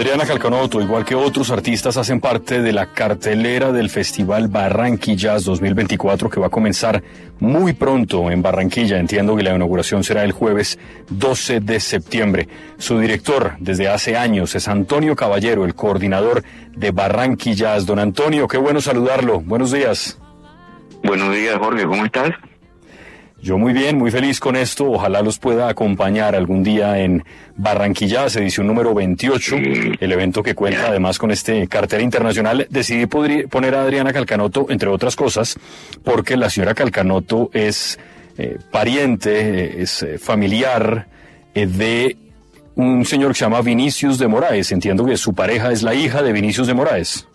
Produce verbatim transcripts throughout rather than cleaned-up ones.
Adriana Calcanotto, igual que otros artistas, hacen parte de la cartelera del Festival Barranquillas dos mil veinticuatro, que va a comenzar muy pronto en Barranquilla. Entiendo que la inauguración será el jueves doce de septiembre. Su director desde hace años es Antonio Caballero, el coordinador de Barranquillas. Don Antonio, qué bueno saludarlo. Buenos días. Buenos días, Jorge, ¿cómo estás? Yo muy bien, muy feliz con esto. Ojalá los pueda acompañar algún día en Barranquillas, edición número veintiocho, sí. El evento que cuenta además con este cartel internacional. Decidí podri- poner a Adriana Calcanotto, entre otras cosas, porque la señora Calcanotto es eh, pariente, es eh, familiar eh, de un señor que se llama Vinicius de Moraes. Entiendo que su pareja es la hija de Vinicius de Moraes.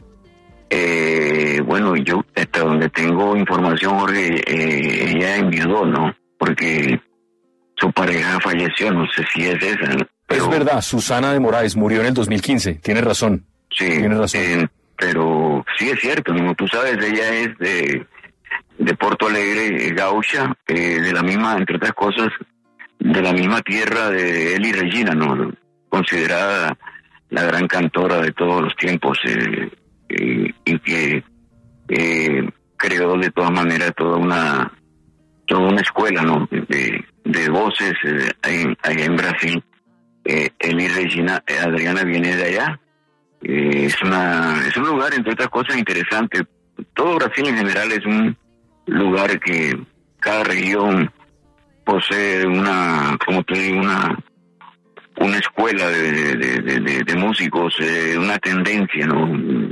Eh, bueno, yo hasta donde tengo información, Jorge, eh, ella enviudó, ¿no? Porque su pareja falleció, no sé si es esa, ¿no? Pero, es verdad, Susana de Moraes murió en el dos mil quince, tiene razón. Sí, tiene razón. Eh, pero sí es cierto, como tú sabes, ella es de, de Porto Alegre, gaucha, eh, de la misma, entre otras cosas, de la misma tierra de Elis Regina, ¿no? Considerada la gran cantora de todos los tiempos, eh, Eh, y que eh, creó de todas maneras toda una toda una escuela, ¿no? de, de voces eh, ahí, ahí en Brasil. eh, Elis Regina, eh, Adriana viene de allá. eh, es una es un lugar, entre otras cosas, interesante. Todo Brasil en general es un lugar que cada región posee una, como te digo, una una escuela de, de, de, de, de músicos, eh, una tendencia, ¿no?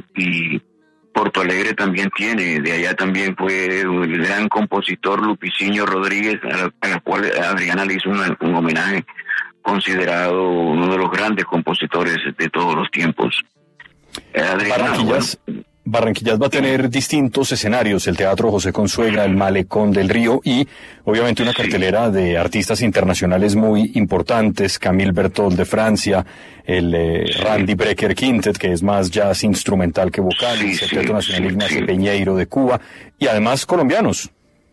Y Porto Alegre también tiene, de allá también fue el gran compositor Lupicínio Rodríguez, a la, a la cual Adriana le hizo una, un homenaje, considerado uno de los grandes compositores de todos los tiempos. Eh, Adriana, Barranquillas, bueno, Barranquillas va a tener distintos escenarios, el Teatro José Consuegra, el Malecón del Río y obviamente una cartelera sí. de artistas internacionales muy importantes, Camille Berthold de Francia, el eh, sí. Randy Brecker Quintet, que es más jazz instrumental que vocal, sí, el Septeto sí, Nacional sí, Ignacio sí. Peñeiro de Cuba, y además colombianos.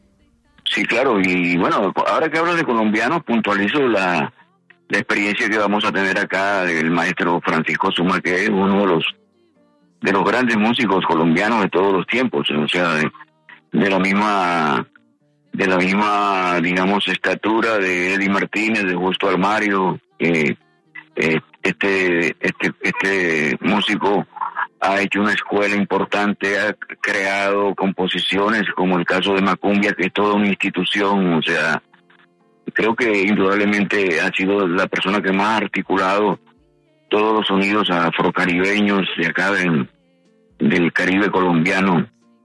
Sí, claro, y bueno, ahora que hablo de colombianos, puntualizo la, la experiencia que vamos a tener acá del maestro Francisco Zuma, que es uno de los de los grandes músicos colombianos de todos los tiempos, o sea, de, de la misma, de la misma, digamos, estatura de Eddie Martínez, de Justo Armario. eh, eh, este, este, este músico ha hecho una escuela importante, ha creado composiciones como el caso de Macumbia, que es toda una institución, o sea, creo que indudablemente ha sido la persona que más ha articulado todos los sonidos afrocaribeños de acá de, del Caribe colombiano,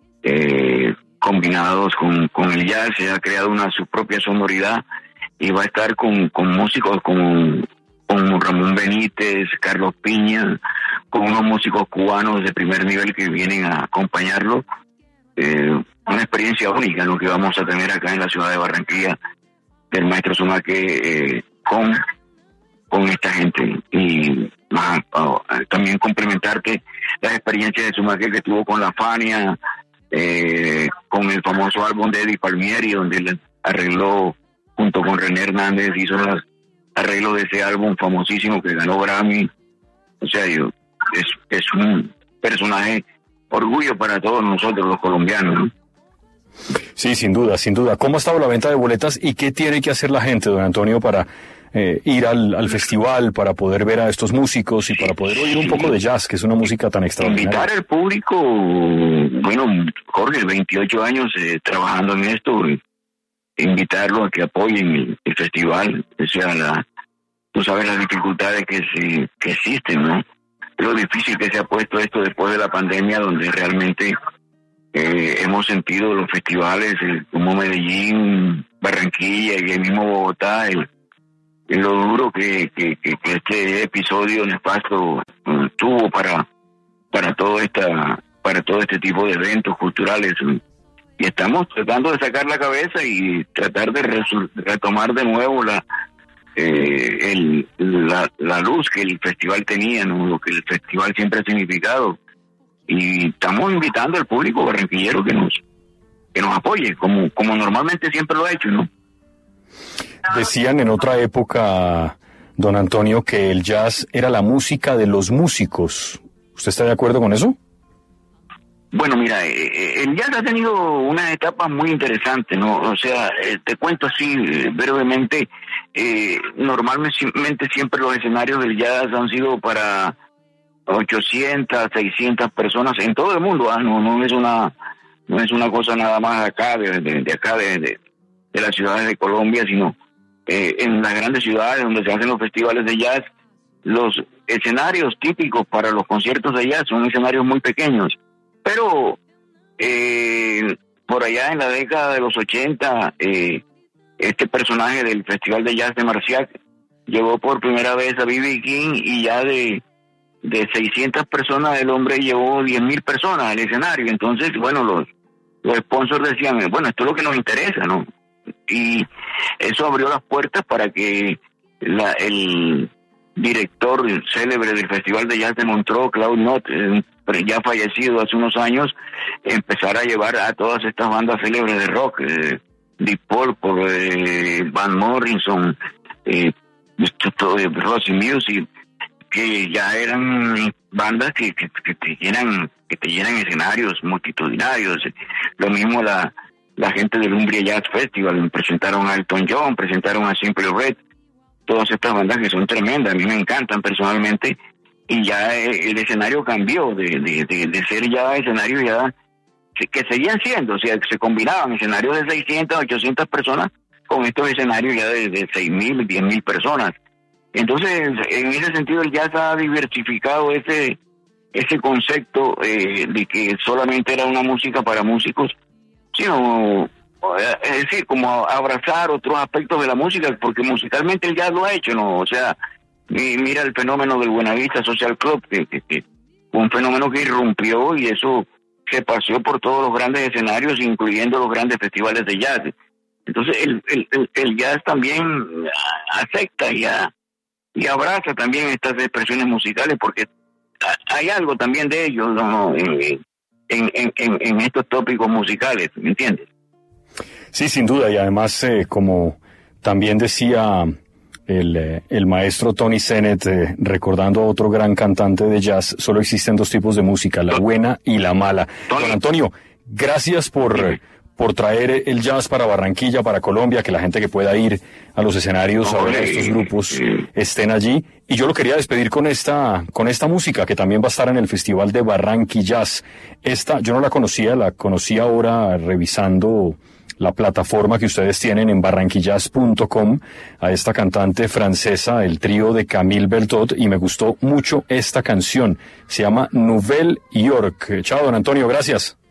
eh, combinados con, con el jazz. Se ha creado una su propia sonoridad y va a estar con, con músicos como, como Ramón Benítez, Carlos Piña, con unos músicos cubanos de primer nivel que vienen a acompañarlo. Eh, una experiencia única, ¿no?, que vamos a tener acá en la ciudad de Barranquilla, del maestro Zumaque, eh, con con esta gente. Y más, oh, también complementarte las experiencias de Zumaque que tuvo con la Fania, eh, con el famoso álbum de Eddie Palmieri, donde él arregló junto con René Hernández, hizo los arreglos de ese álbum famosísimo que ganó Grammy. O sea, yo, es, es un personaje orgullo para todos nosotros los colombianos, ¿no? Sí, sin duda, sin duda. ¿Cómo ha estado la venta de boletas y qué tiene que hacer la gente, don Antonio, para eh, ir al, al festival, para poder ver a estos músicos y para poder oír un poco de jazz, que es una música tan extraordinaria? Invitar al público, bueno, Jorge, veintiocho años eh, trabajando en esto, invitarlo a que apoyen el, el festival. O sea, la, tú sabes las dificultades que, se, que existen, ¿no? Lo difícil que se ha puesto esto después de la pandemia, donde realmente Eh, hemos sentido los festivales eh, como Medellín, Barranquilla y el mismo Bogotá, el, el lo duro que, que, que, que este episodio nefasto uh, tuvo para para todo esta para todo este tipo de eventos culturales. Y estamos tratando de sacar la cabeza y tratar de resu- retomar de nuevo la eh, el, la, la luz que el festival tenía, ¿no?, lo que el festival siempre ha significado. Y estamos invitando al público barranquillero que nos que nos apoye, como como normalmente siempre lo ha hecho, ¿no? Decían en otra época, don Antonio, que el jazz era la música de los músicos. ¿Usted está de acuerdo con eso? Bueno, mira, eh, el jazz ha tenido una etapa muy interesante, ¿no? O sea, eh, te cuento así eh, brevemente, eh, normalmente siempre los escenarios del jazz han sido para ochocientas, seiscientas personas en todo el mundo, ¿ah? No, no es una no es una cosa nada más acá, de, de, de acá, de, de, de las ciudades de Colombia, sino eh, en las grandes ciudades donde se hacen los festivales de jazz, los escenarios típicos para los conciertos de jazz son escenarios muy pequeños. Pero eh, por allá en la década de los ochenta, eh, este personaje del Festival de Jazz de Marciac llevó por primera vez a B B King, y ya de, de seiscientas personas el hombre llevó diez mil personas al escenario. Entonces, bueno, los, los sponsors decían, bueno, esto es lo que nos interesa, ¿no? Y eso abrió las puertas para que la, el director célebre del Festival de Jazz de Montreux, Claude Nott, eh, ya fallecido hace unos años, empezar a llevar a todas estas bandas célebres de rock, eh, Deep Purple, eh, Van Morrison, eh, Roxy Music, que ya eran bandas que, que, que te llenan que te llenan escenarios multitudinarios. Lo mismo la la gente del Umbria Jazz Festival, presentaron a Elton John, presentaron a Simple Red, todas estas bandas que son tremendas, a mí me encantan personalmente. Y ya el escenario cambió de, de, de, de ser ya escenarios ya que seguían siendo, o sea, que se combinaban escenarios de seiscientas, ochocientas personas con estos escenarios ya de, de seis mil, diez mil personas. Entonces, en ese sentido, el jazz ha diversificado ese ese concepto eh, de que solamente era una música para músicos, sino, es decir, como abrazar otros aspectos de la música, porque musicalmente el jazz lo ha hecho, ¿no? O sea, mira el fenómeno del Buenavista Social Club, que, que, que fue un fenómeno que irrumpió y eso se paseó por todos los grandes escenarios, incluyendo los grandes festivales de jazz. Entonces el, el, el jazz también acepta y, a, y abraza también estas expresiones musicales, porque hay algo también de ellos, ¿no? en, en, en, en estos tópicos musicales, ¿me entiendes? Sí, sin duda, y además, eh, como también decía el, el maestro Tony Sennett, eh, recordando a otro gran cantante de jazz, solo existen dos tipos de música, la buena y la mala. Don Antonio, gracias por, por traer el jazz para Barranquilla, para Colombia, que la gente que pueda ir a los escenarios a ver a estos grupos estén allí. Y yo lo quería despedir con esta, con esta música, que también va a estar en el Festival de Barranquillas. Esta, yo no la conocía, la conocí ahora revisando la plataforma que ustedes tienen en barranquillas punto com, a esta cantante francesa, el trío de Camille Beltot, y me gustó mucho esta canción. Se llama Nouvelle York. Chao, don Antonio, gracias.